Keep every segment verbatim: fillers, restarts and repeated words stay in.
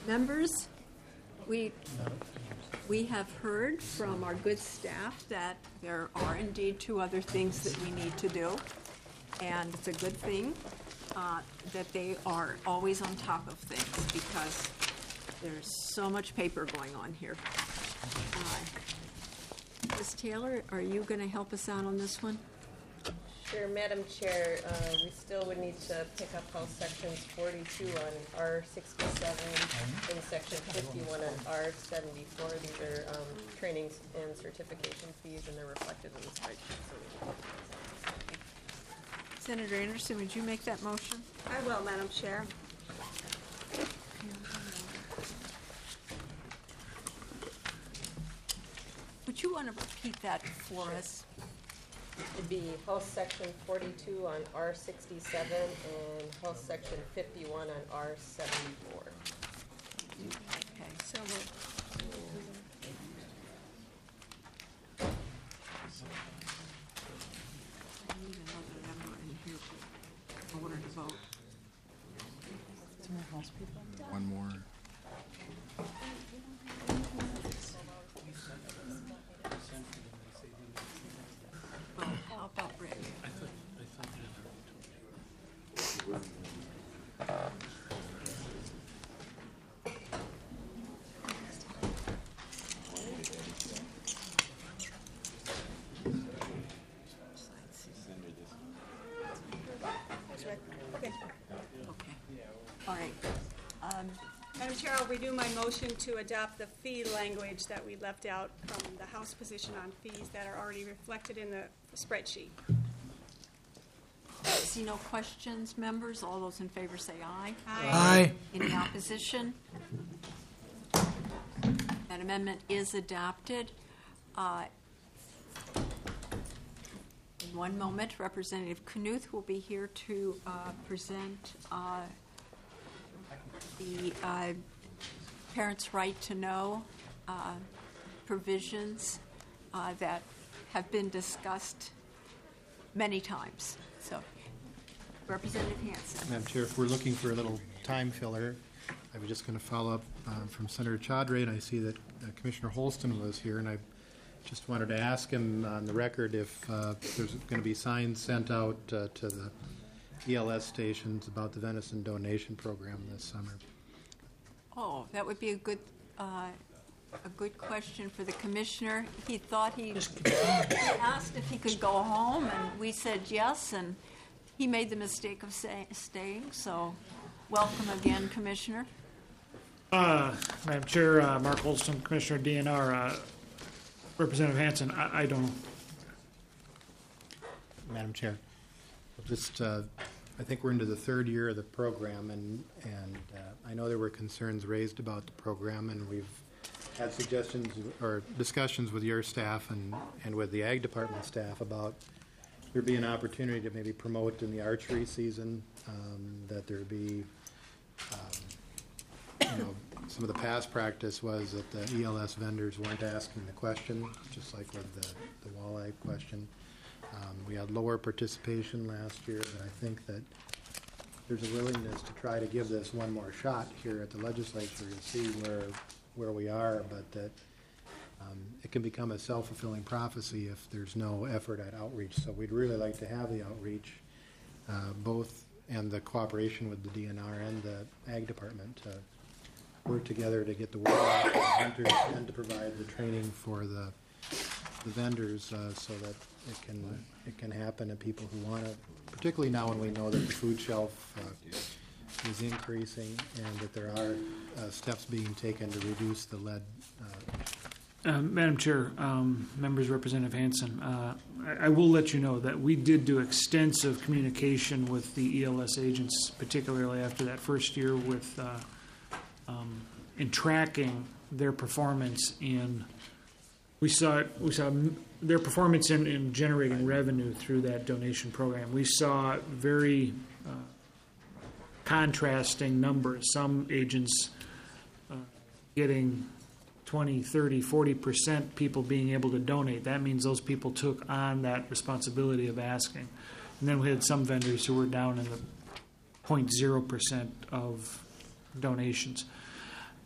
Members, we we have heard from our good staff that there are indeed two other things that we need to do, and it's a good thing uh, that they are always on top of things because there's so much paper going on here. Uh, Miz Taylor, are you going to help us out on this one? Sure, Madam Chair, uh, we still would need to pick up House Sections forty-two on R sixty-seven and Section fifty-one on R seventy-four. These are um, trainings and certification fees, and they're reflected in the spreadsheet. So Senator Anderson, would you make that motion? I will, Madam Chair. Would you want to repeat that for us? it'd be House Section forty-two on R sixty-seven and House Section fifty-one on R seventy-four. Okay, so we'll... I need another member in here in order to vote. One more. Well, how about Rick? Okay. Okay. All right. Um, Madam Chair, I'll redo my motion to adopt the fee language that we left out from the House position on fees that are already reflected in the spreadsheet. See no questions, members? All those in favor say aye. Aye. Aye. Any opposition? That amendment is adopted. Uh, In one moment, Representative Knuth will be here to uh, present uh, the uh, Parents' Right to Know uh, provisions uh, that have been discussed many times. So, Representative Hansen. Madam Chair, if we're looking for a little time filler, I was just going to follow up um, from Senator Chaudhry, and I see that uh, Commissioner Holston was here, and I just wanted to ask him on the record if uh, there's going to be signs sent out uh, to the E L S stations about the venison donation program this summer. Oh, that would be a good uh, a good question for the commissioner. He thought he, he asked if he could go home, and we said yes, and he made the mistake of say, staying. So, welcome again, Commissioner. Uh, Madam Chair, uh, Mark Holston, Commissioner D N R. Uh, Representative Hansen, I, I don't know. Madam Chair, just uh, I think we're into the third year of the program, and and uh, I know there were concerns raised about the program, and we've had suggestions or discussions with your staff and, and with the Ag Department staff about there be an opportunity to maybe promote in the archery season, um, that there be, um, you know, some of the past practice was that the E L S vendors weren't asking the question, just like with the, the walleye question. Um, we had lower participation last year, but I think that there's a willingness to try to give this one more shot here at the legislature to see where where we are, but that um, it can become a self-fulfilling prophecy if there's no effort at outreach. So we'd really like to have the outreach, uh, both and the cooperation with the D N R and the Ag Department to work together to get the word out to the hunters and to provide the training for the the vendors uh, so that it can it can happen to people who want to, particularly now when we know that the food shelf uh, is increasing and that there are uh, steps being taken to reduce the lead. Uh, Uh, Madam Chair, um, members, Representative Hansen, uh, I, I will let you know that we did do extensive communication with the E L S agents, particularly after that first year, with uh, um, in tracking their performance in. We saw we saw their performance in, in generating revenue through that donation program. We saw very uh, contrasting numbers. Some agents uh, getting twenty, thirty, forty percent people being able to donate. That means those people took on that responsibility of asking. And then we had some vendors who were down in the zero point zero percent of donations.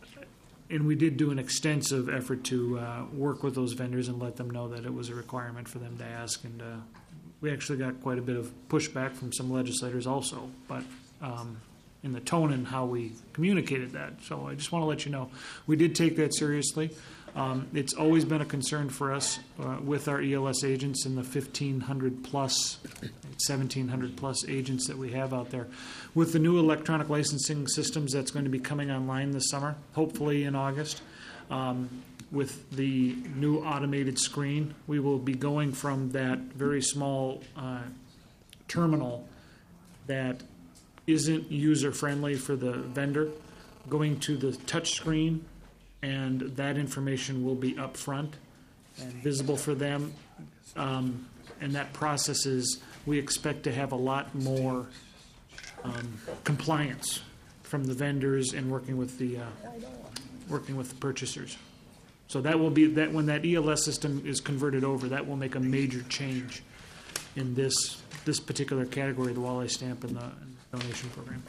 and we did do an extensive effort to uh, work with those vendors and let them know that it was a requirement for them to ask. And uh, we actually got quite a bit of pushback from some legislators also, but um, in the tone and how we communicated that. So I just want to let you know, we did take that seriously. Um, it's always been a concern for us uh, with our E L S agents and the fifteen hundred plus, seventeen hundred plus agents that we have out there. With the new electronic licensing systems that's going to be coming online this summer, hopefully in August, um, with the new automated screen, we will be going from that very small uh, terminal that isn't user-friendly for the vendor, going to the touch screen, and that information will be up front and visible for them. Um, and that process is, we expect to have a lot more um, compliance from the vendors and working with the uh, working with the purchasers. So that will be that when that E L S system is converted over, that will make a major change in this this particular category, the walleye stamp and the, and the donation program.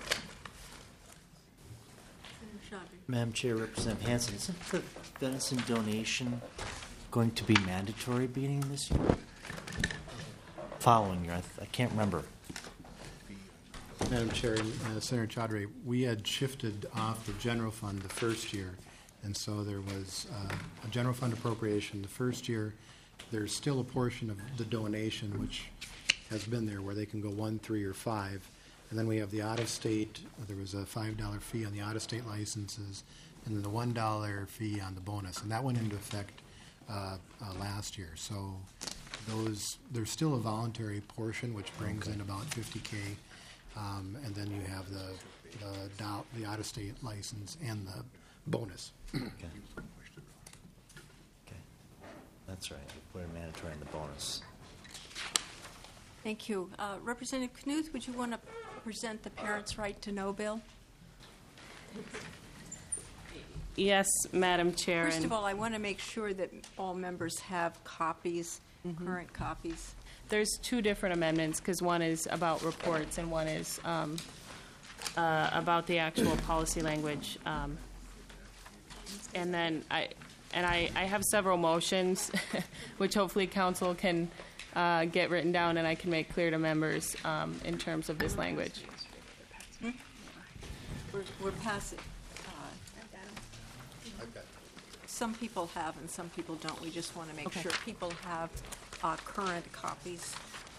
Madam Chair, Representative Hanson, isn't the venison donation going to be mandatory beginning this year? Following year, I, th- I can't remember. Madam Chair, uh, Senator Chaudhary, we had shifted off the general fund the first year, and so there was uh, a general fund appropriation the first year. There's still a portion of the donation which has been there where they can go one, three, or five. And then we have the out-of-state, there was a five dollar fee on the out-of-state licenses, and then the one dollar fee on the bonus. And that went into effect uh, uh, last year. So those, there's still a voluntary portion, which brings okay. in about fifty K. Um, and then you have the, the, do- the out-of-state license and the bonus. Okay. Okay. That's right. We're mandatory in the bonus. Thank you. Uh, Representative Knuth, would you want to present the Parents' Right to Know bill? Yes, Madam Chair. First and of all, I want to make sure that all members have copies, Mhm. current copies. There's two different amendments, because one is about reports and one is um, uh, about the actual policy language. Um, and then I, and I, I have several motions, which hopefully council can uh, get written down and I can make clear to members um, in terms of this language. Hmm? We're, we're passing. Uh, some people have and some people don't. We just want to make Okay. sure people have uh, current copies.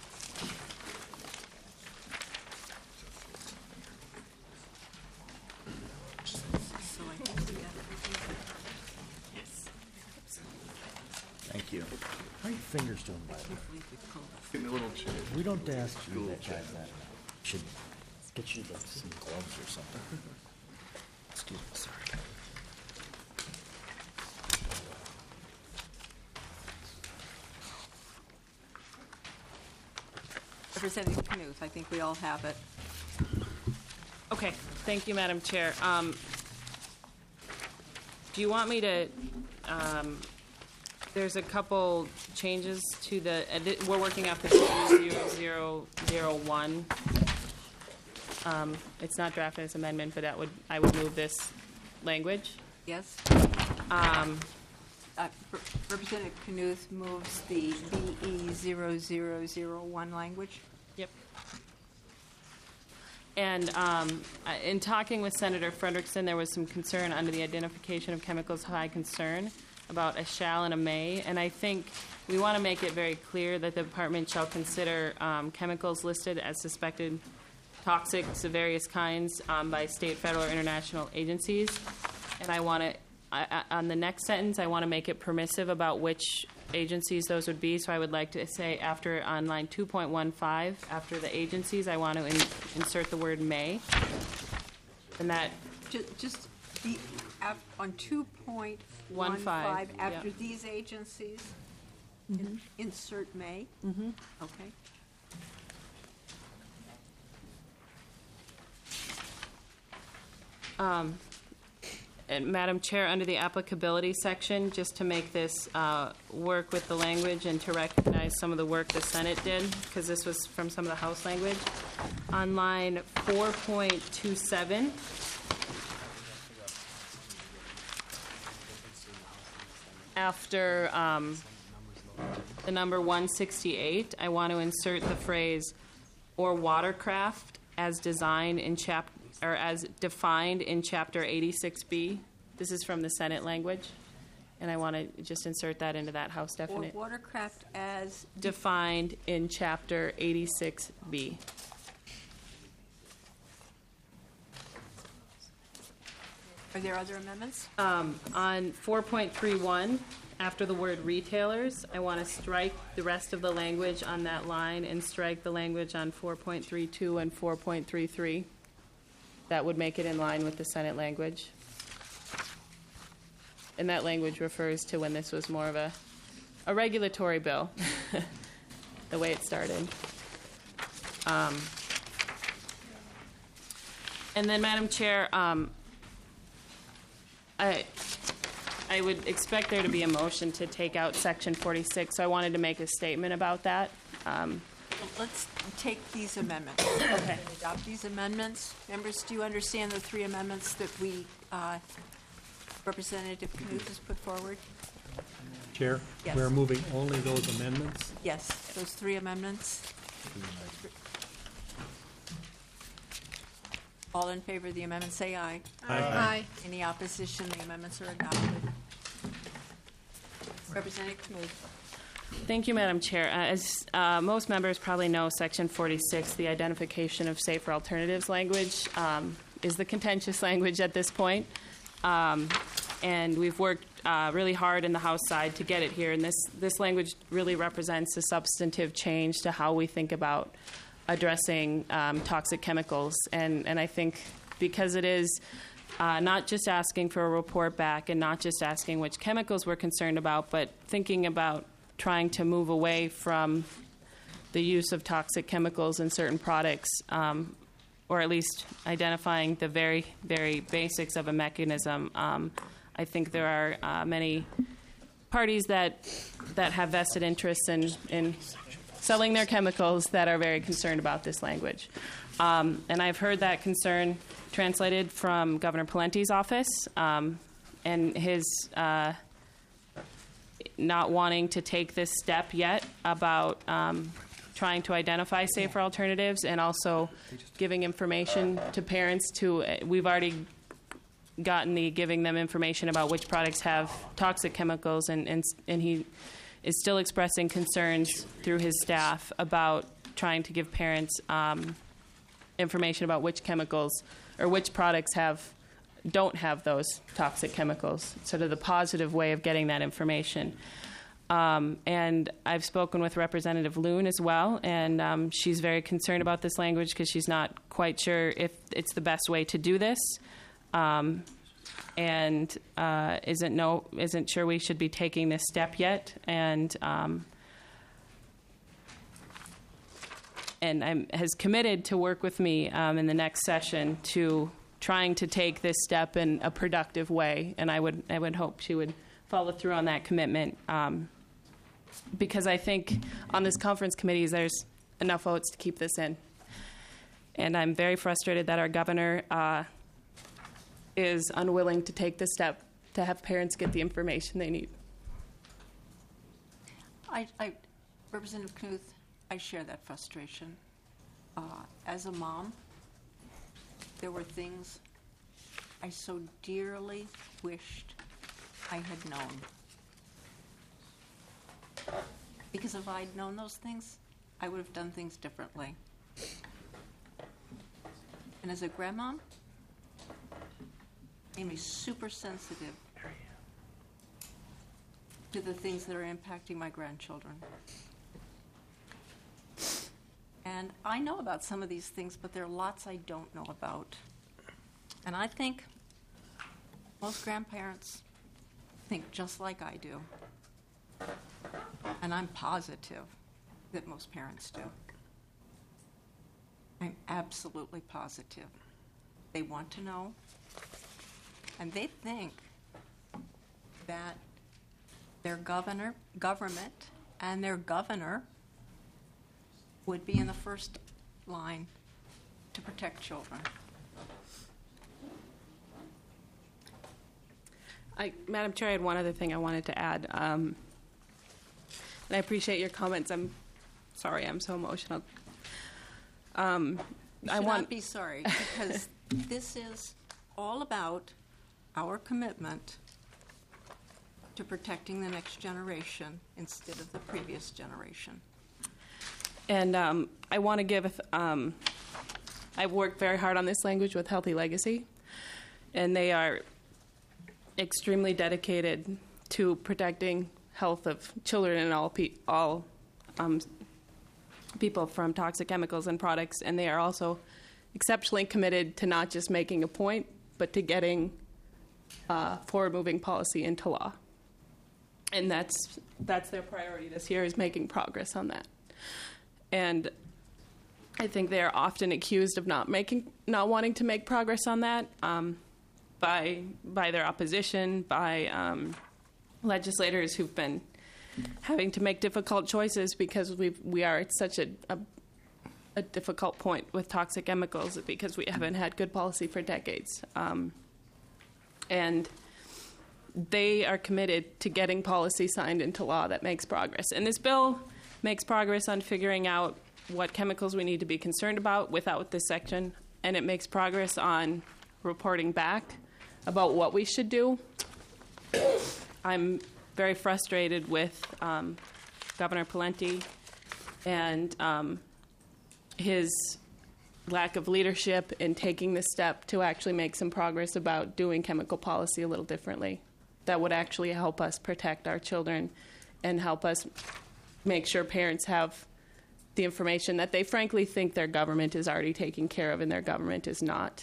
So I think we have everything. Yes. Thank you. How are your fingers doing, by the way? Hopefully we pull this. Give me a little check. We don't ask you that, guys, that. Should get you like some gloves or something. Excuse me, sorry. Representative Knuth, I think we all have it. Okay, thank you, Madam Chair. Um, do you want me to, um, there's a couple changes to the, uh, th- we're working off the zero zero zero one. Um, it's not drafted as amendment, but that would, I would move this language. Yes? Um, Uh, Re- Representative Knuth moves the B E zero zero zero one language. Yep. And um, I- in talking with Senator Frederickson, there was some concern under the identification of chemicals of high concern about a shall and a may. And I think we want to make it very clear that the department shall consider um, chemicals listed as suspected toxics of various kinds um, by state, federal, or international agencies. And I want to, I, I, on the next sentence, I want to make it permissive about which agencies those would be. So I would like to say after, on line two point one five, after the agencies, I want to in, insert the word may. And that, Ju- Just the, af- on two point one One five, five, after yeah. these agencies, in- insert may? mm-hmm. Okay. Um, and Madam Chair, under the applicability section, just to make this uh, work with the language and to recognize some of the work the Senate did, because this was from some of the House language, on line four point two seven, after um, the number one sixty-eight, I want to insert the phrase "or watercraft as designed in chap or as defined in Chapter eighty-six B." This is from the Senate language, and I want to just insert that into that House Or definite. watercraft as, Defined in Chapter eighty-six B. are there other amendments? Um, on four point three one, after the word retailers, I want to strike the rest of the language on that line and strike the language on four point three two and four point three three. That would make it in line with the Senate language. And that language refers to when this was more of a, a regulatory bill, the way it started. Um, and then, Madam Chair, um, I, I would expect there to be a motion to take out Section forty-six, so I wanted to make a statement about that. Um, Let's take these amendments. Okay. Adopt these amendments. Members, do you understand the three amendments that we, uh, Representative Knuth has put forward? Chair, Yes. we're moving only those amendments. Yes, those three amendments. All in favor of the amendment, say aye. Aye. Any opposition, the amendments are adopted. Representative Knuth. Thank you, Madam Chair. Uh, As uh, most members probably know, Section forty-six, the identification of safer alternatives language, um, is the contentious language at this point. Um, and we've worked uh, really hard in the House side to get it here. And this, this language really represents a substantive change to how we think about addressing um, toxic chemicals. And, and I think because it is uh, not just asking for a report back and not just asking which chemicals we're concerned about, but thinking about trying to move away from the use of toxic chemicals in certain products, um, or at least identifying the very, very basics of a mechanism. Um, I think there are uh, many parties that that have vested interests in, in selling their chemicals that are very concerned about this language. Um, and I've heard that concern translated from Governor Palenti's office, um, and his uh, not wanting to take this step yet about um, trying to identify safer alternatives, and also giving information to parents to, uh, we've already gotten the giving them information about which products have toxic chemicals, and, and, and he is still expressing concerns through his staff about trying to give parents um, information about which chemicals or which products have don't have those toxic chemicals, sort of the positive way of getting that information. Um, and I've spoken with Representative Loon as well, and um, she's very concerned about this language because she's not quite sure if it's the best way to do this, um, and uh, isn't no isn't sure we should be taking this step yet. And um, and I'm, has committed to work with me um, in the next session to trying to take this step in a productive way, and I would I would hope she would follow through on that commitment, um, because I think on this conference committee there's enough votes to keep this in, and I'm very frustrated that our governor uh, is unwilling to take the step to have parents get the information they need. I, I, Representative Knuth, I share that frustration. Uh, as a mom, there were things I so dearly wished I had known. Because if I'd known those things, I would have done things differently. And as a grandmom, it made me super sensitive to the things that are impacting my grandchildren. And I know about some of these things, but there are lots I don't know about. And I think most grandparents think just like I do. And I'm positive that most parents do. I'm absolutely positive. They want to know, and they think that their governor, government and their governor would be in the first line to protect children. I, Madam Chair, I had one other thing I wanted to add. Um, and I appreciate your comments. I'm sorry, I'm so emotional. Um, You I should want not be sorry, because this is all about our commitment to protecting the next generation instead of the previous generation. And um, I want to give, um, I've worked very hard on this language with Healthy Legacy, and they are extremely dedicated to protecting health of children and all, pe- all um, people from toxic chemicals and products, and they are also exceptionally committed to not just making a point, but to getting uh, forward-moving policy into law. And that's that's their priority this year, is making progress on that. And I think they are often accused of not making, not wanting to make progress on that um, by by their opposition, by um, legislators who've been having to make difficult choices because we we are at such a, a a difficult point with toxic chemicals because we haven't had good policy for decades. Um, and they are committed to getting policy signed into law that makes progress. And this bill makes progress on figuring out what chemicals we need to be concerned about without this section, and it makes progress on reporting back about what we should do. I'm very frustrated with um, Governor Pawlenty and um, his lack of leadership in taking the step to actually make some progress about doing chemical policy a little differently. That would actually help us protect our children and help us make sure parents have the information that they frankly think their government is already taking care of and their government is not.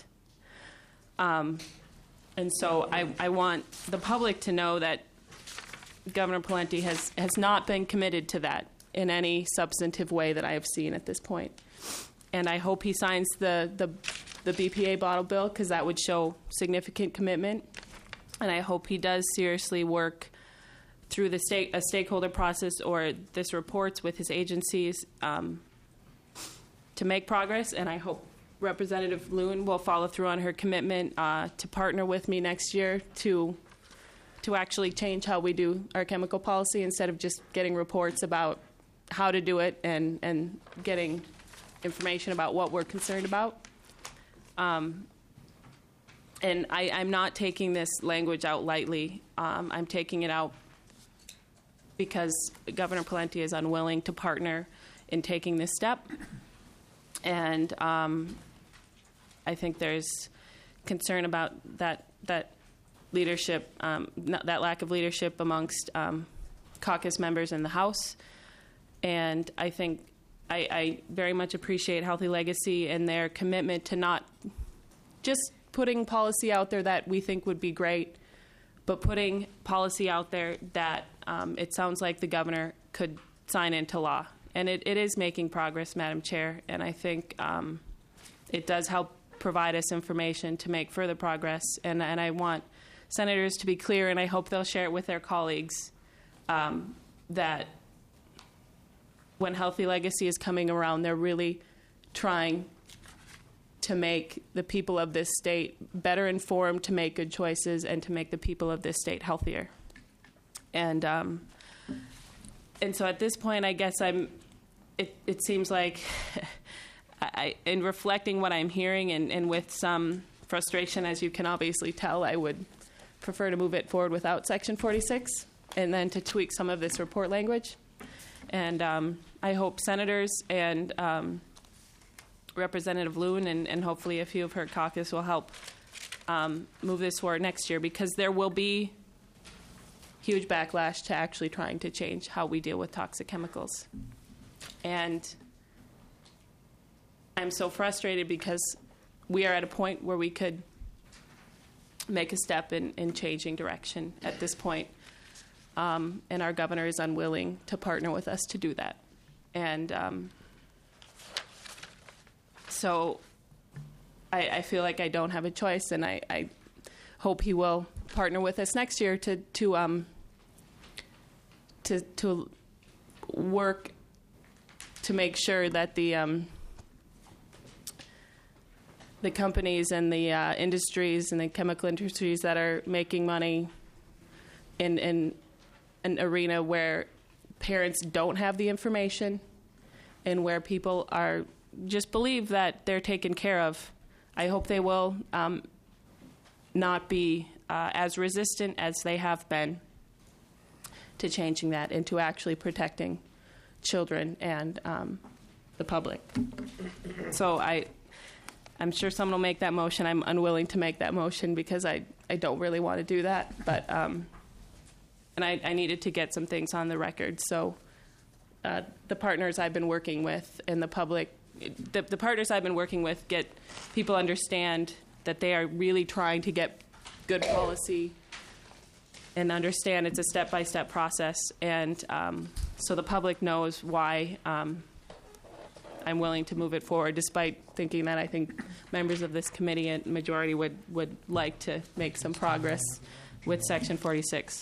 Um, and so I, I want the public to know that Governor Pawlenty has, has not been committed to that in any substantive way that I have seen at this point. And I hope he signs the, the, the B P A bottle bill, because that would show significant commitment. And I hope he does seriously work through the state, a stakeholder process or this reports with his agencies um, to make progress. And I hope Representative Loon will follow through on her commitment uh, to partner with me next year to to actually change how we do our chemical policy instead of just getting reports about how to do it and, and getting information about what we're concerned about. Um, and I, I'm not taking this language out lightly. Um, I'm taking it out because Governor Pawlenty is unwilling to partner in taking this step. And um, I think there's concern about that that leadership, um, that lack of leadership amongst um, caucus members in the House. And I think I, I very much appreciate Healthy Legacy and their commitment to not just putting policy out there that we think would be great, but putting policy out there that um, it sounds like the governor could sign into law. And it, it is making progress, Madam Chair, and I think um, it does help provide us information to make further progress. And, and I want senators to be clear, and I hope they'll share it with their colleagues, um, that when Healthy Legacy is coming around, they're really trying to make the people of this state better informed to make good choices and to make the people of this state healthier. And um, and so at this point, I guess I'm. It, it seems like, I, in reflecting what I'm hearing and, and with some frustration, as you can obviously tell, I would prefer to move it forward without Section forty-six and then to tweak some of this report language. And um, I hope senators and um, Representative Loon and, and hopefully a few of her caucus will help um, move this forward next year, because there will be huge backlash to actually trying to change how we deal with toxic chemicals. And I'm so frustrated because we are at a point where we could make a step in, in changing direction at this point. Um, and our governor is unwilling to partner with us to do that. And um, so I, I feel like I don't have a choice, and I, I hope he will partner with us next year to to um, to, to work to make sure that the um, the companies and the uh, industries and the chemical industries that are making money in in an arena where parents don't have the information and where people are just believe that they're taken care of. I hope they will um, not be uh, as resistant as they have been to changing that and to actually protecting children and um, the public. So I, I'm sure someone will make that motion. I'm unwilling to make that motion because I, I don't really want to do that. But um, and I, I needed to get some things on the record. So uh, the partners I've been working with and the public, the, the partners I've been working with get people understand that they are really trying to get good policy and understand it's a step-by-step process. And um, so the public knows why um, I'm willing to move it forward, despite thinking that I think members of this committee and majority would, would like to make some progress with Section forty-six.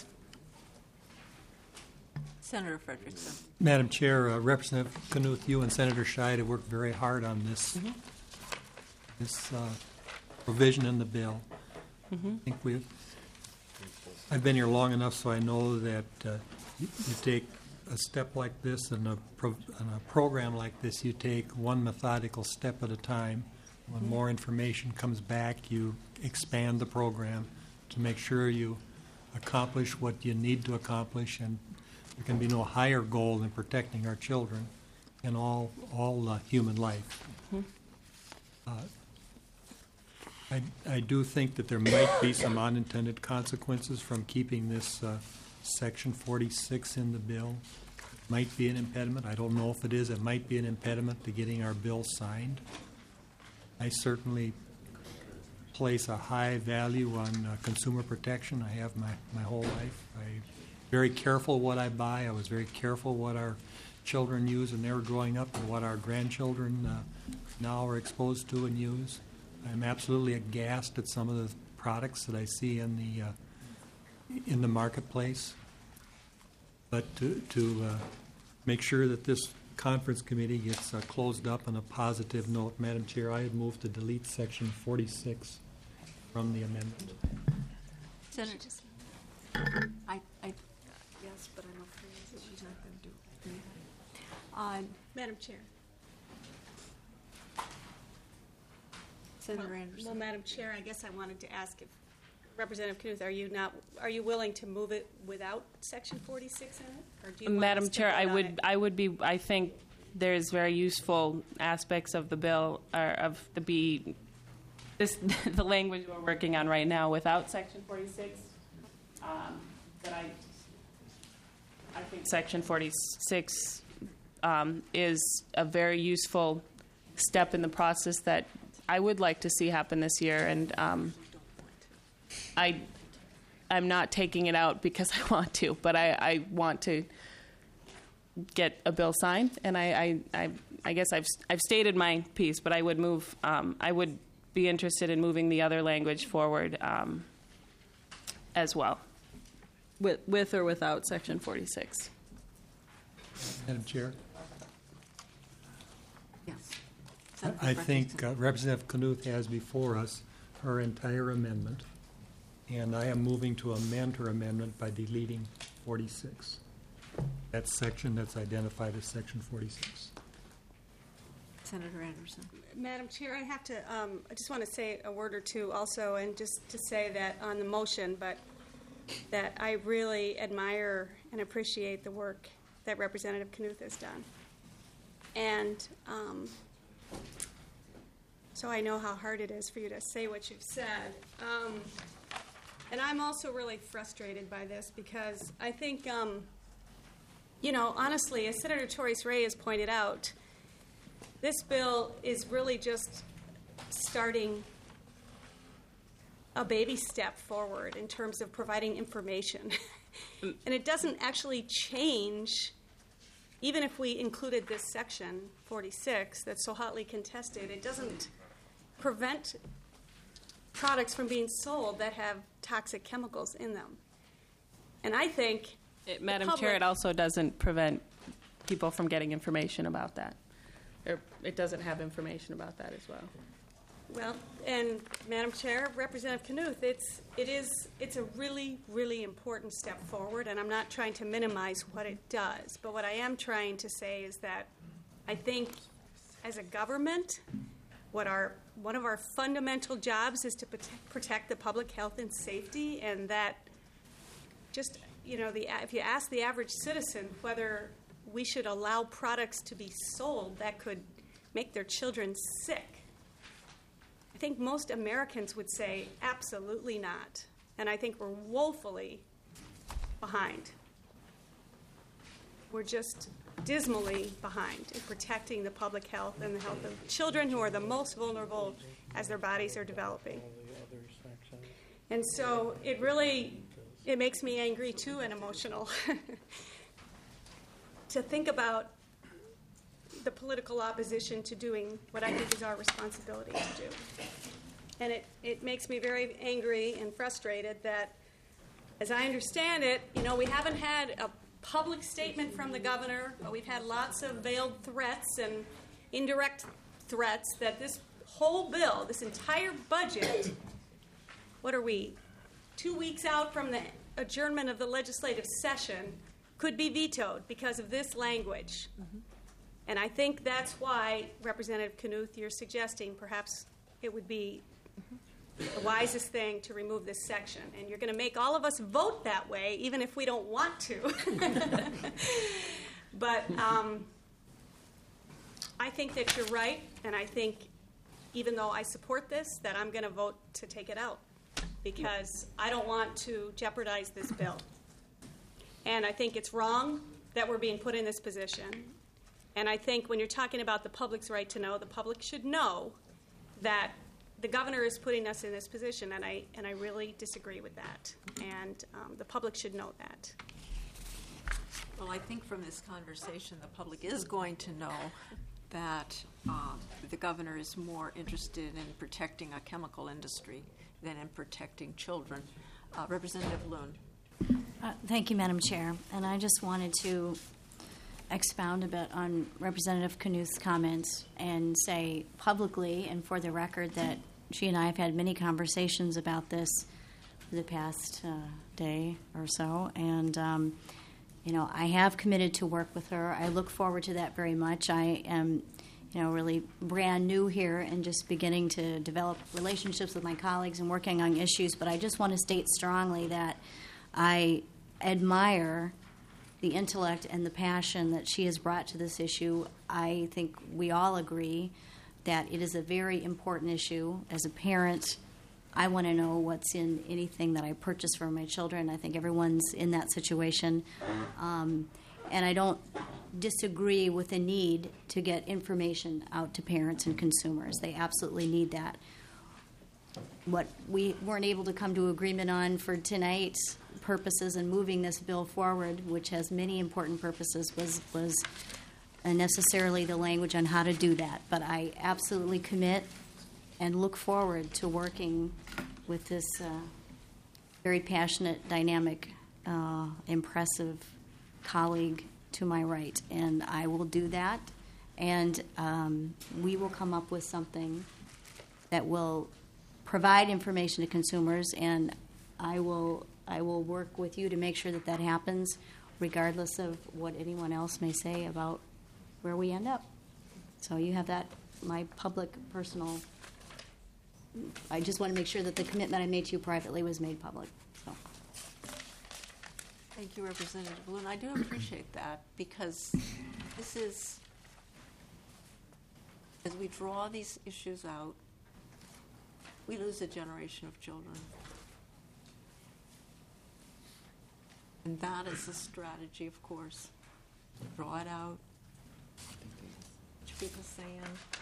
Senator Frederickson. Madam Chair, uh, Representative Knuth, you and Senator Scheid have worked very hard on this, Mm-hmm. this uh, provision in the bill. Mm-hmm. I think we've, I've been here long enough so I know that uh, you, you take a step like this and a, pro, and a program like this, you take one methodical step at a time. When Mm-hmm. more information comes back, you expand the program to make sure you accomplish what you need to accomplish, and there can be no higher goal than protecting our children and all all uh, human life. Mm-hmm. Uh, I, I do think that there might be some unintended consequences from keeping this uh, Section forty-six in the bill. It might be an impediment. I don't know if it is. It might be an impediment to getting our bill signed. I certainly place a high value on uh, consumer protection. I have my, my whole life. I'm very careful what I buy. I was very careful what our children use when they were growing up and what our grandchildren uh, now are exposed to and use. I'm absolutely aghast at some of the products that I see in the uh, in the marketplace. But to, to uh, make sure that this conference committee gets uh, closed up on a positive note, Madam Chair, I had moved to delete Section forty-six from the amendment. Senator, I, I, yes, but I'm afraid that she's not going to do it. Uh, Madam Chair. Senator Well, Anderson. Madam Chair, I guess I wanted to ask if Representative Knuth, are you not, are you willing to move it without Section forty-six in it? Or do you want Madam us to Chair, vote I on would it? I would be I think there's very useful aspects of the bill or of the B this the language we're working on right now without Section forty-six. Um, but I I think Section forty-six um, is a very useful step in the process that I would like to see happen this year, and um, I, I'm not taking it out because I want to, but I, I want to get a bill signed, and I, I, I, I guess I've I've stated my piece, but I would move. Um, I would be interested in moving the other language forward um, as well, with with or without Section forty-six. Madam Chair, Yes. Senator I think Frederickson. uh, Representative Knuth has before us her entire amendment, and I am moving to amend her amendment by deleting forty-six. That section that's identified as Section forty-six. Senator Anderson. Madam Chair, I have to, um, I just want to say a word or two also, and just to say that on the motion, but that I really admire and appreciate the work that Representative Knuth has done. And um, so I know how hard it is for you to say what you've said. Um, and I'm also really frustrated by this because I think, um, you know, honestly, as Senator Tories Ray has pointed out, this bill is really just starting a baby step forward in terms of providing information. And it doesn't actually change, even if we included this section, forty-six, that's so hotly contested, it doesn't prevent products from being sold that have toxic chemicals in them. And I think, It, the Madam Chair, public- it also doesn't prevent people from getting information about that. Or it doesn't have information about that as well. Well, and Madam Chair, Representative Knuth, it's, it is, it's a really, really important step forward, and I'm not trying to minimize what it does. But what I am trying to say is that I think as a government, what our, one of our fundamental jobs is to protect, protect the public health and safety, and that just, you know, the, if you ask the average citizen whether we should allow products to be sold that could make their children sick, I think most Americans would say absolutely not. And I think we're woefully behind. We're just dismally behind in protecting the public health and the health of children who are the most vulnerable as their bodies are developing. And so it really, it makes me angry too and emotional to think about the political opposition to doing what I think is our responsibility to do. And it, it makes me very angry and frustrated that, as I understand it, you know, we haven't had a public statement from the governor, but we've had lots of veiled threats and indirect threats that this whole bill, this entire budget, what are we, two weeks out from the adjournment of the legislative session, could be vetoed because of this language. Mm-hmm. And I think that's why, Representative Knuth, you're suggesting perhaps it would be the wisest thing to remove this section. And you're going to make all of us vote that way, even if we don't want to. But um, I think that you're right, and I think even though I support this, that I'm going to vote to take it out because I don't want to jeopardize this bill. And I think it's wrong that we're being put in this position. And I think when you're talking about the public's right to know, the public should know that the governor is putting us in this position, and I and I really disagree with that. And um, the public should know that. Well, I think from this conversation, the public is going to know that um, the governor is more interested in protecting a chemical industry than in protecting children. Uh, Representative Loon. Uh, thank you, Madam Chair. And I just wanted to expound a bit on Representative Knuth's comments and say publicly and for the record that she and I have had many conversations about this for the past uh, day or so. And, um, you know, I have committed to work with her. I look forward to that very much. I am, you know, really brand new here and just beginning to develop relationships with my colleagues and working on issues. But I just want to state strongly that I admire the intellect and the passion that she has brought to this issue. I think we all agree that it is a very important issue. As a parent, I want to know what's in anything that I purchase for my children. I think everyone's in that situation. Um, and I don't disagree with the need to get information out to parents and consumers. They absolutely need that. What we weren't able to come to agreement on for tonight's purposes and moving this bill forward, which has many important purposes, was was uh, necessarily the language on how to do that. But I absolutely commit and look forward to working with this uh, very passionate, dynamic, uh, impressive colleague to my right. And I will do that, and um, we will come up with something that will provide information to consumers, and I will I will work with you to make sure that that happens, regardless of what anyone else may say about where we end up. So you have that, my public, personal. I just want to make sure that the commitment I made to you privately was made public. So. Thank you, Representative Loon. I do appreciate that because this is, as we draw these issues out, we lose a generation of children. And that is the strategy, of course. Draw it out. What people saying.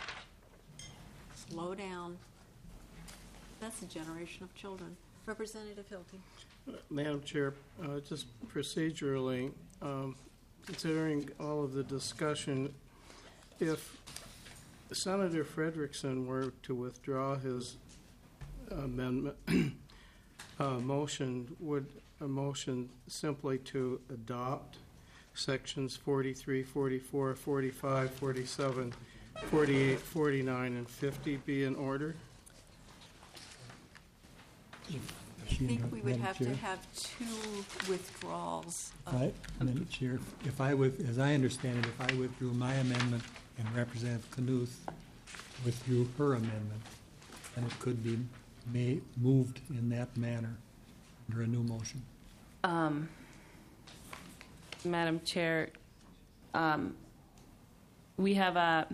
Slow down. That's a generation of children. Representative Hilty. Madam Chair, uh, just procedurally, um, considering all of the discussion, if Senator Frederickson were to withdraw his amendment uh, motion, would a motion simply to adopt sections forty-three, forty-four, forty-five, forty-seven, forty-eight, forty-nine, and fifty be in order? I think we would have to have two withdrawals. of- I, Madam Chair, if I with, as I understand it, if I withdrew my amendment and Representative Knuth withdrew her amendment, then it could be ma- moved in that manner under a new motion. Um, Madam Chair, um, we have a,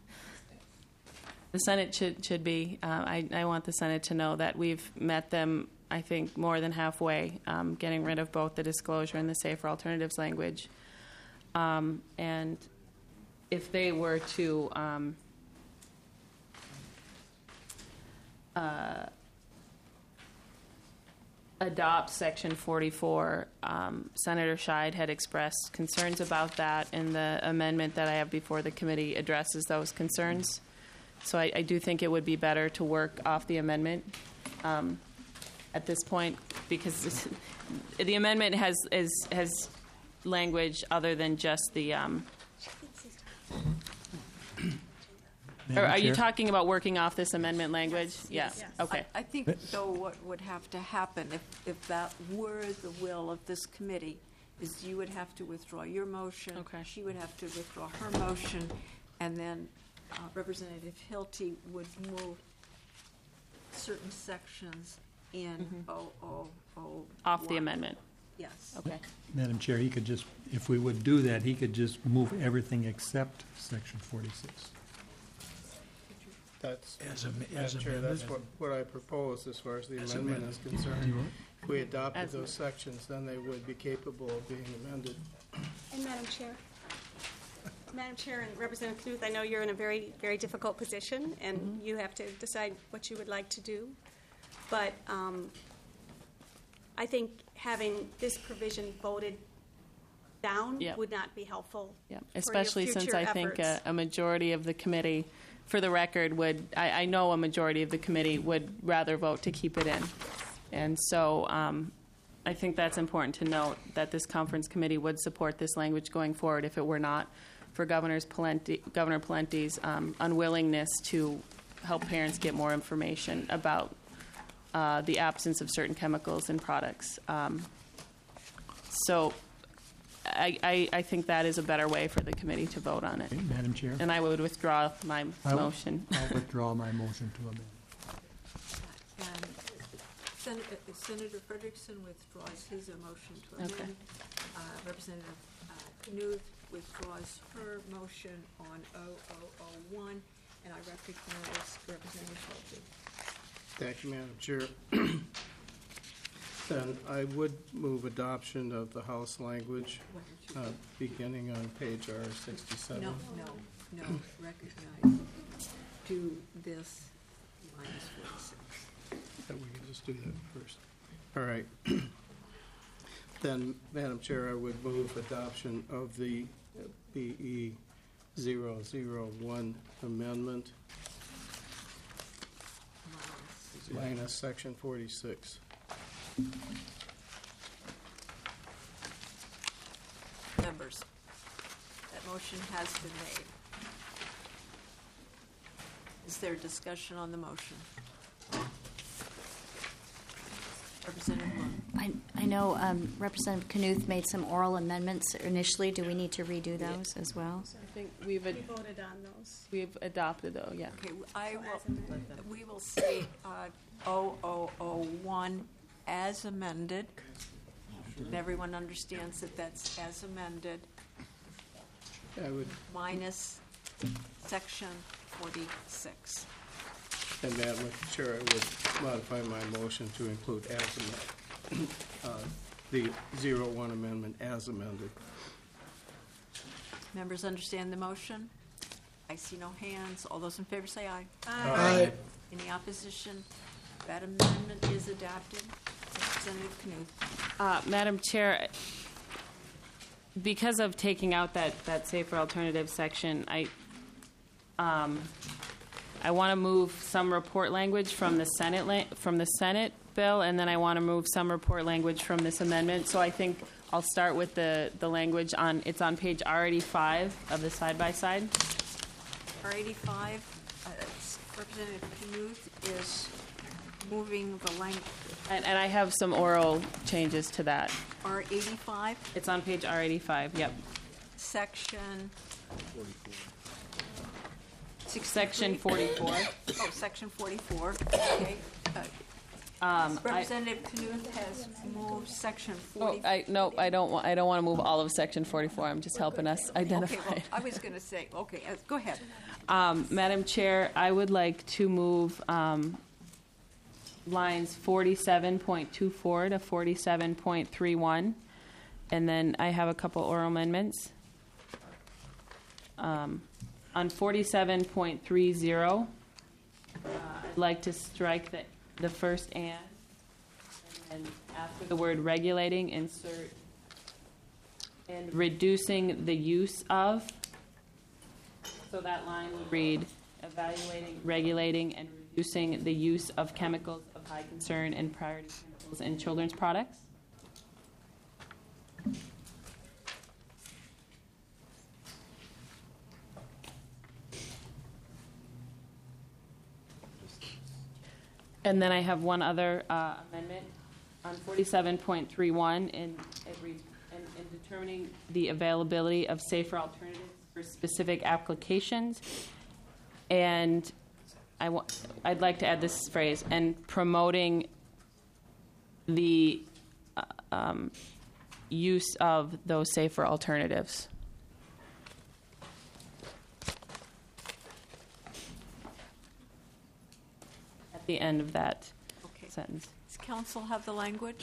the Senate should, should be, uh, I, I want the Senate to know that we've met them, I think, more than halfway, um, getting rid of both the disclosure and the safer alternatives language. Um, and if they were to um, uh, adopt Section forty-four, um, Senator Scheid had expressed concerns about that, and the amendment that I have before the committee addresses those concerns. So I, I do think it would be better to work off the amendment um, at this point, because this, the amendment has is, has language other than just the. Um, or are you Chair? talking about working off this amendment language? Yeah. yes. Okay. I think, though, what would have to happen, if, if that were the will of this committee, is you would have to withdraw your motion. Okay. She would have to withdraw her motion, and then uh, Representative Hilty would move certain sections in oh oh oh. Off the amendment. Yes. Okay. Madam Chair, he could just, if we would do that, he could just move everything except Section forty-six. That's, As am- Madam as Chair, that's amended. what, what I proposed as far as the As amendment amended. is concerned. If we adopted As those sections, then they would be capable of being amended. And Madam Chair, Madam Chair and Representative Knuth, I know you're in a very, very difficult position, and you have to decide what you would like to do. But um, I think having this provision voted down Yep. would not be helpful. Yeah, for your especially since future I think a, efforts. a majority of the committee, for the record, would, I, I know a majority of the committee would rather vote to keep it in. And so um, I think that's important to note, that this conference committee would support this language going forward if it were not for Governor's Palenti, Governor Palenti's um, unwillingness to help parents get more information about uh, the absence of certain chemicals in products. Um, so I, I, I think that is a better way for the committee to vote on it. Madam Chair? And I would withdraw my I will- motion. I'll withdraw my motion to amend. And Sen- uh, Senator Frederickson withdraws his motion to Okay. amend. Uh, Representative uh, Knuth withdraws her motion on oh oh oh one, and I recognize Representative Schulte. Thank you, Madam Chair. Then I would move adoption of the House language, uh, beginning on page R sixty-seven. No, no, no, recognize. Do this minus forty-six. That we can just do that first. All right. Then, Madam Chair, I would move adoption of the B E zero zero one amendment minus section forty-six. Members, that motion has been made. Is there discussion on the motion? Representative Lund. I, I know um, Representative Knuth made some oral amendments initially. Do we need to redo those as well? I think we've, We ad- voted on those. we've adopted though, yeah. Okay, I will, we will say oh oh oh one as amended. Everyone understands that that's as amended, I would, minus section forty-six. and Madam Chair, I would modify my motion to include as amended, uh, the zero one amendment as amended. Members understand the motion? I see no hands. All those in favor say aye. Aye. Any opposition? That amendment is adopted. Representative Knuth. Uh, Madam Chair, because of taking out that, that safer alternative section, I, um, I want to move some report language from the Senate, la- from the Senate bill, and then I want to move some report language from this amendment. So I think I'll start with the, the language on, it's on page R eighty-five of the side-by-side. R eighty-five, uh, Representative Knuth is moving the language, And, and I have some oral changes to that. R eighty-five, It's on page R eighty-five, yep. section. Section sixty-three. forty-four. Oh, section forty-four, okay. Uh, Um, I, Representative Knuth has moved section oh, forty. I, no, I don't want, I don't want to move all of section forty-four. I'm just helping us Okay, identify. well, I was going to say, okay, uh, go ahead. Um, Madam Chair, I would like to move um, lines forty-seven point two four to forty-seven point three one, and then I have a couple oral amendments. Um, on forty-seven point three zero, uh, I'd like to strike the, the first and, and then after the word regulating, insert and reducing the use of. So that line would read, evaluating, regulating, and reducing the use of chemicals of high concern and priority chemicals in children's products. And then I have one other uh, amendment on forty-seven point three one, and it reads, in, in determining the availability of safer alternatives for specific applications, and I wa- I'd like to add this phrase, and promoting the uh, um, use of those safer alternatives. At the end of that Okay. sentence. Does council have the language?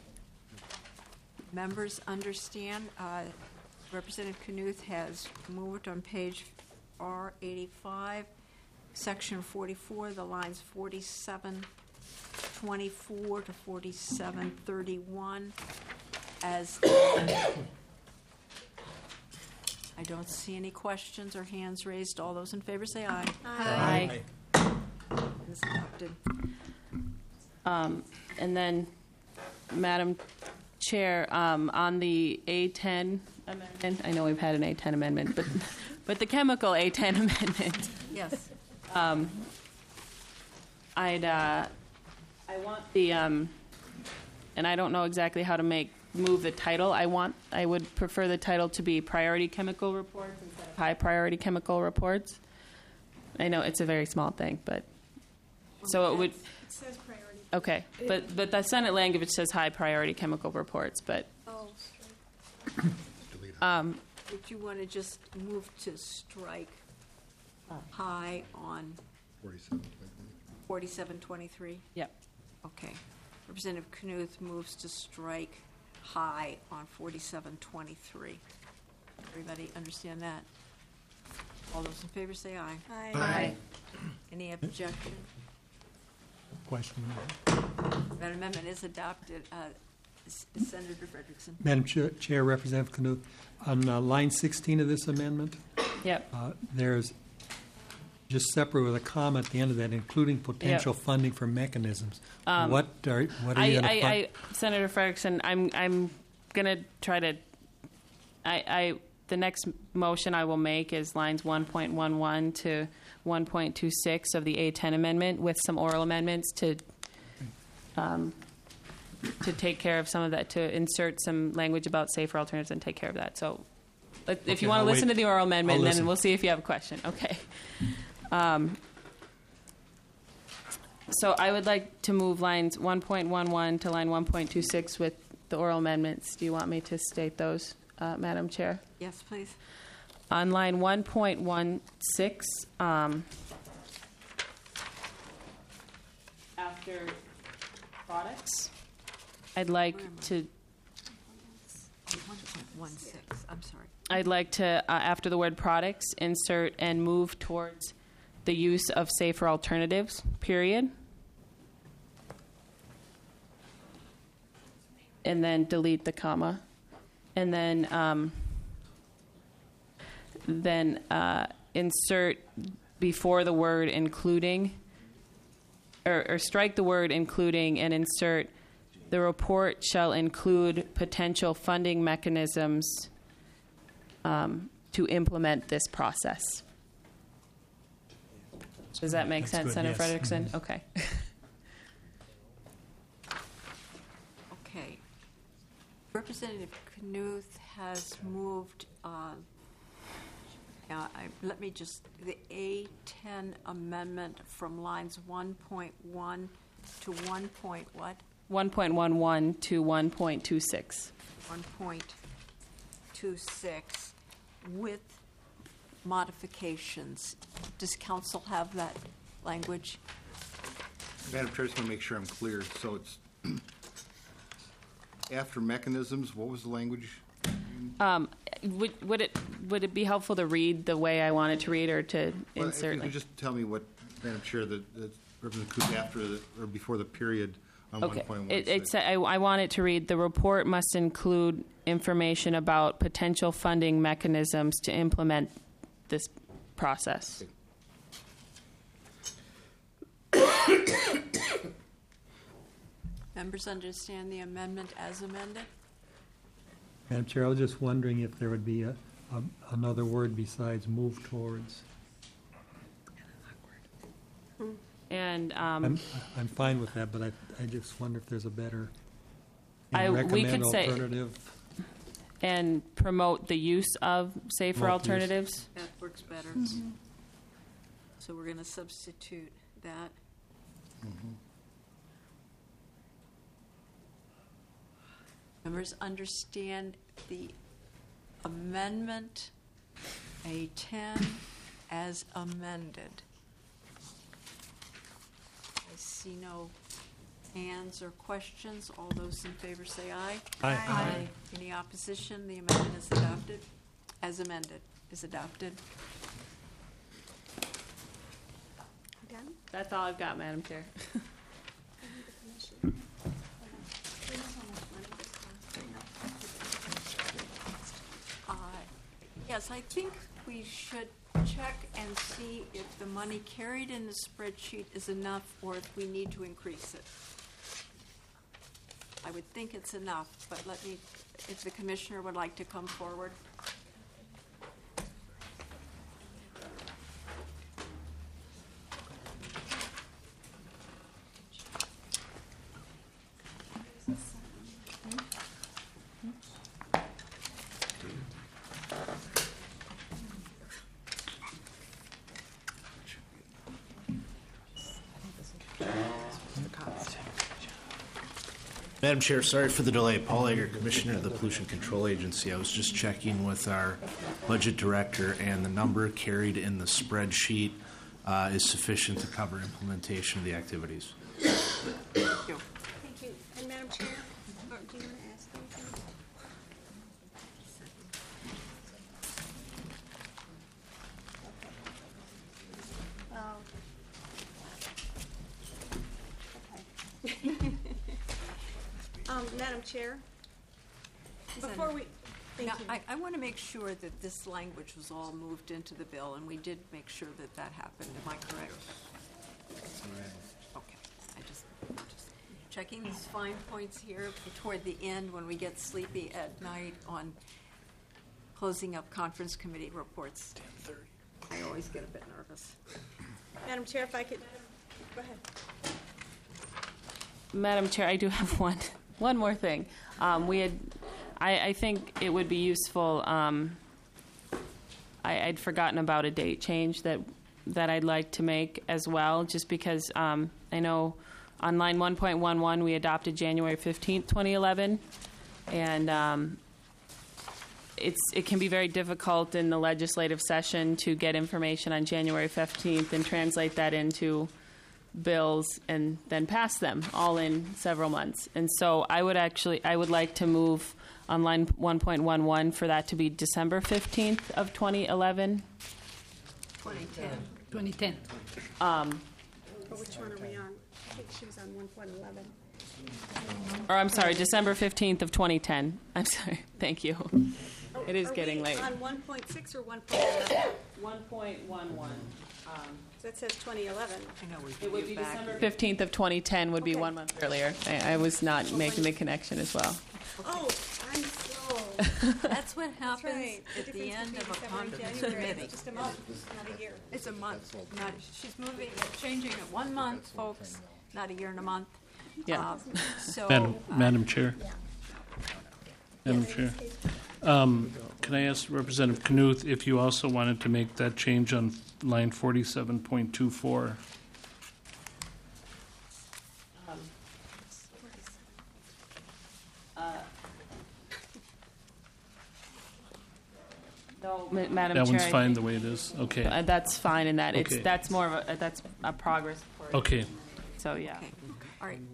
Members understand? Uh, Representative Knuth has moved on page R eighty-five, section forty-four, the lines forty-seven twenty-four to forty-seven thirty-one as I don't see any questions or hands raised. All those in favor say aye. Aye. It's adopted. Um, And then, Madam Chair, um, on the A ten amendment, I know we've had an A ten amendment, but, but the chemical A ten amendment, Yes. um, I'd, uh, I want the, um, and I don't know exactly how to make, move the title. I want, I would prefer the title to be priority chemical reports instead of high priority chemical reports. I know it's a very small thing, but, so it would, It says priority. okay, but, but the Senate language says high priority chemical reports, but, Oh, Delete it. um, Did you want to just move to strike high on Forty-seven. forty-seven twenty-three? yep. Okay. Representative Knuth moves to strike high on forty-seven twenty-three. Everybody understand that? All those in favor say aye. Aye. Aye. Any objection? Question. That amendment is adopted. Uh, S- Senator Frederickson. Madam Chair, Chair, Representative Knuth, on uh, line sixteen of this amendment, Yep. uh, there's just separate with a comma at the end of that, including potential funding for mechanisms. Um, What are, what are I, you going I, to fund? I, Senator Frederickson, I'm, I'm gonna try to, I, I, the next motion I will make is lines one point one one to one point two six of the A ten amendment with some oral amendments to, um, to take care of some of that, to insert some language about safer alternatives and take care of that. So, let- if you Okay, want to I'll listen wait. to the oral amendment, I'll then listen. we'll see if you have a question. Okay. Um, So I would like to move lines one point one one to line one point two six with the oral amendments. Do you want me to state those, uh, Madam Chair? Yes, please. On line one point one six, um, after products, I'd like to, one point one six, I'm sorry. I'd like to, uh, after the word products, insert and move towards the use of safer alternatives, period. And then delete the comma. And then, um, then uh, insert before the word including, or, or strike the word including and insert, the report shall include potential funding mechanisms um, to implement this process. Does that make That's sense, good, Senator yes. Frederickson? Mhm. Okay. Representative Knuth has moved, uh, uh, I- let me just, the A ten amendment from lines one point one to one point what? one point one one to one point two six. one point two six with modifications. Does council have that language? Madam Chair, I just want to make sure I'm clear. So it's after mechanisms, what was the language? Um, would, would it would it be helpful to read the way I want it to read, or to Well, insert? If you could just tell me what, Madam Chair, that that Representative Coop after the, or before the period on one Okay. point one It, six. it's, I, I want it to read, the report must include information about potential funding mechanisms to implement this process. Members understand the amendment as amended? Madam Chair, I was just wondering if there would be a, a, another word besides move towards. And um, I'm, I'm fine with that, but I, I just wonder if there's a better, you know, I- we recommend could say- alternative. and promote the use of safer Promote use. alternatives. That works better. So we're going to substitute that. Members understand the amendment, A ten, as amended. I see no hands or questions. All those in favor say aye. Aye. Aye. Any opposition? The amendment is adopted, as amended, is adopted. Done? That's all I've got, Madam Chair. Uh, Yes, I think we should check and see if the money carried in the spreadsheet is enough or if we need to increase it. I would think it's enough, but let me, if the commissioner would like to come forward. Madam Chair, sorry for the delay. Paul Egger, Commissioner of the Pollution Control Agency. I was just checking with our budget director, and the number carried in the spreadsheet uh, is sufficient to cover implementation of the activities. Thank you. Thank you. And Madam Chair, or do you want to ask anything? Oh. Okay. Um, Madam Chair, before we, thank Now, you. I, I want to make sure that this language was all moved into the bill, and we did make sure that that happened. Am I correct? Okay. I just, just checking these fine points here toward the end when we get sleepy at night on closing up conference committee reports. I always get a bit nervous. Madam Chair, if I could, go ahead. Madam Chair, I do have one one more thing. Um, we had, I, I think it would be useful. Um, I, I'd forgotten about a date change that that I'd like to make as well, just because um, I know on line one point one one we adopted January fifteenth, twenty eleven, and um, it's it can be very difficult in the legislative session to get information on January fifteenth and translate that into bills and then pass them all in several months. And so I would actually, I would like to move on line one point one one for that to be December fifteenth of twenty eleven. twenty ten. twenty ten. Um, Or which one are we on? I think she was on one point eleven. or I'm sorry, December fifteenth of twenty ten. I'm sorry. Thank you. It is Are getting we late. on one point six or one point eleven? one point one one. Um, So it says twenty eleven. I know we it can would be get back. December fifteenth of twenty ten would be Okay. one month earlier. I, I was not making the connection as well. Oh, I'm slow. That's what That's happens right. at the difference end of between a December and conference January is committee. just a month, not a year. It's a month, not, she's moving, changing it one month, folks, not a year and a month. Yeah. Um, So. Madam, uh, Madam Chair, Madam Chair. Um, Can I ask Representative Knuth if you also wanted to make that change on line forty-seven point two four? No, Ma- Madam That Chair. one's I fine think- the way it is? Okay. Uh, That's fine in that. It's, Okay. that's more of a, that's a progress report. Okay. So, yeah. Okay, all right.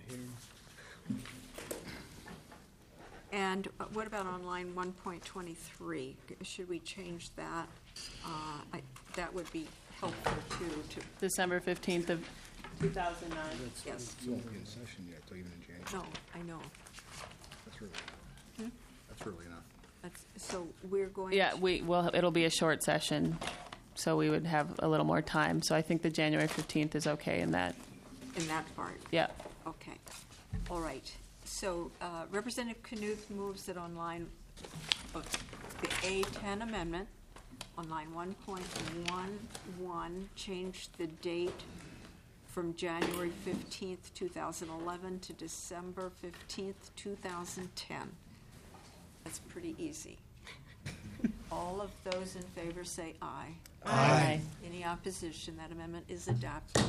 And uh, what about on line one point twenty-three? Should we change that? Uh, I- That would be helpful too, to, December fifteenth of two thousand nine. yes. You won't be in session yet, till even in January. No, I know. That's early. Hmm? That's early enough. That's, so we're going. Yeah, to- we, well, it'll be a short session, so we would have a little more time. So I think the January fifteenth is okay in that, In that part. yeah. Okay, all right. So uh, Representative Knuth moves that on line, uh, the A ten amendment, on line one point one one, change the date from January fifteenth, two thousand eleven to December fifteenth, two thousand ten. That's pretty easy. All of those in favor say aye. Aye. Any opposition? That amendment is adopted.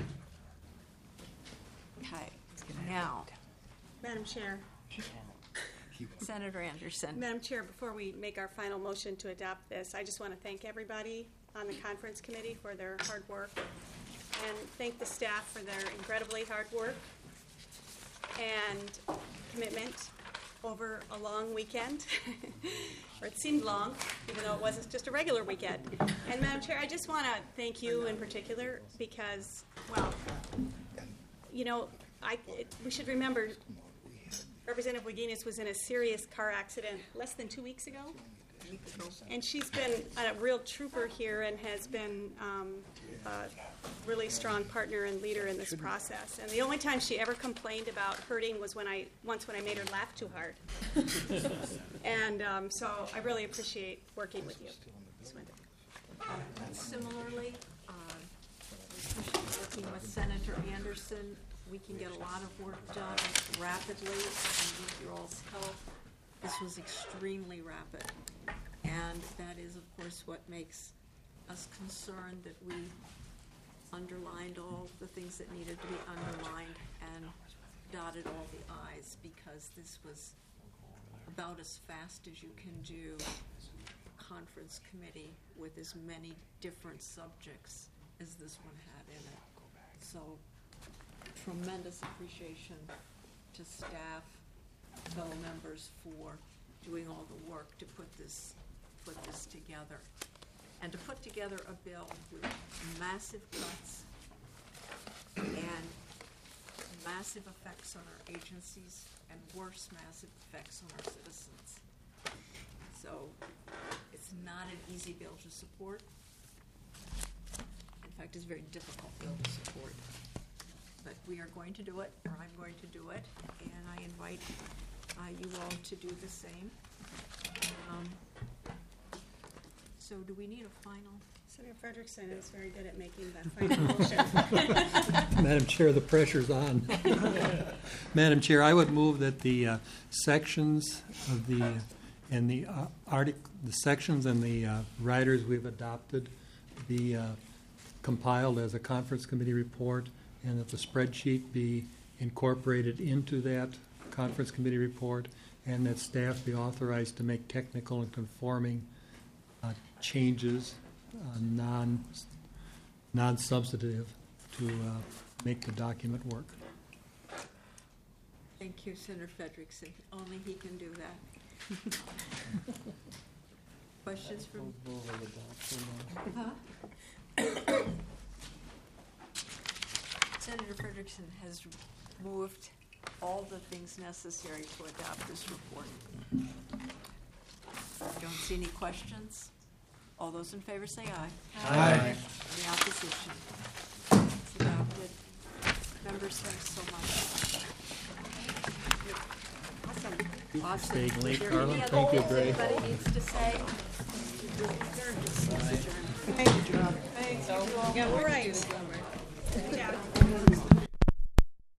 Okay, now, Madam Chair, Senator Anderson. Madam Chair, before we make our final motion to adopt this, I just want to thank everybody on the conference committee for their hard work and thank the staff for their incredibly hard work and commitment over a long weekend, or it seemed long, even though it wasn't just a regular weekend. And Madam Chair, I just want to thank you in particular because, well, you know, I, it, we should remember Representative Wagenius was in a serious car accident less than two weeks ago. And she's been a real trooper here and has been um, a really strong partner and leader in this process. And the only time she ever complained about hurting was when I once when I made her laugh too hard. And um, so I really appreciate working with you. Just wanted to- Similarly, uh, working with Senator Anderson, we can get a lot of work done rapidly, and with your all's help, this was extremely rapid. And that is, of course, what makes us concerned that we underlined all the things that needed to be underlined and dotted all the i's, because this was about as fast as you can do a conference committee with as many different subjects as this one had in it. So tremendous appreciation to staff, fellow members for doing all the work to put this, put this together. And to put together a bill with massive cuts and massive effects on our agencies and worse, massive effects on our citizens. So it's not an easy bill to support. In fact, it's a very difficult bill to support. But we are going to do it, or I'm going to do it, and I invite uh, you all to do the same. Um, So do we need a final? Senator Frederickson is very good at making that final motion. Madam Chair, the pressure's on. Madam Chair, I would move that the uh, sections of the, and the uh, artic, the sections and the uh, riders we've adopted be uh, compiled as a conference committee report, and that the spreadsheet be incorporated into that conference committee report, and that staff be authorized to make technical and conforming uh, changes, uh, non, non-substantive, to uh, make the document work. Thank you, Senator Frederickson. Only he can do that. Questions from? Huh? Senator Frederickson has moved all the things necessary to adopt this report. Don't see any questions? All those in favor say aye. Aye. Any opposition? It's adopted. Members, thanks so much. Awesome. Awesome. Staying late, Is there Carla? any other Thank you, things Gray. Anybody needs to say? Thank you. Yeah, we're right.